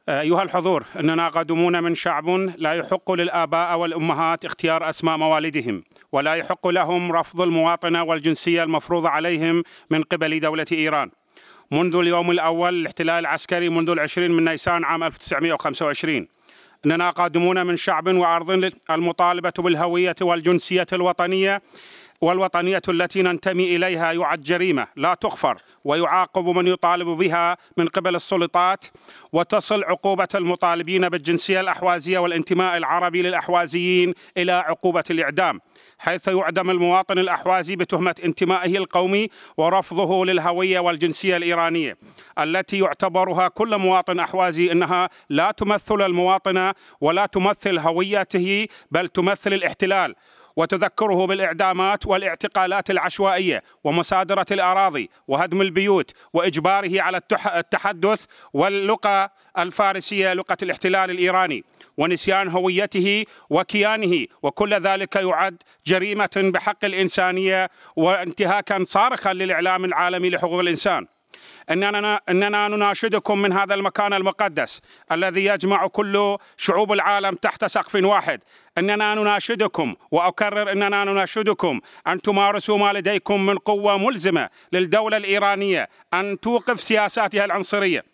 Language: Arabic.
أيها الحضور، إننا قادمون من شعب لا يحق للآباء والأمهات اختيار أسماء موالدهم، ولا يحق لهم رفض المواطنة والجنسية المفروضة عليهم من قبل دولة إيران منذ اليوم الأول للاحتلال العسكري منذ 20 من نيسان عام 1925. إننا قادمون من شعب وأرض المطالبة بالهوية والجنسية والوطنية التي ننتمي إليها يعد جريمة لا تغفر، ويعاقب من يطالب بها من قبل السلطات، وتصل عقوبة المطالبين بالجنسية الأحوازية والانتماء العربي للأحوازيين إلى عقوبة الإعدام، حيث يعدم المواطن الأحوازي بتهمة انتمائه القومي ورفضه للهوية والجنسية الإيرانية التي يعتبرها كل مواطن أحوازي أنها لا تمثل المواطن ولا تمثل هويته، بل تمثل الاحتلال، وتذكره بالإعدامات والاعتقالات العشوائية ومصادرة الأراضي وهدم البيوت وإجباره على التحدث واللغة الفارسية لغة الاحتلال الإيراني ونسيان هويته وكيانه، وكل ذلك يعد جريمة بحق الإنسانية وانتهاكا صارخا للإعلام العالمي لحقوق الإنسان. إننا نناشدكم من هذا المكان المقدس الذي يجمع كل شعوب العالم تحت سقف واحد، إننا نناشدكم وأكرر إننا نناشدكم أن تمارسوا ما لديكم من قوة ملزمة للدولة الإيرانية أن توقف سياساتها العنصرية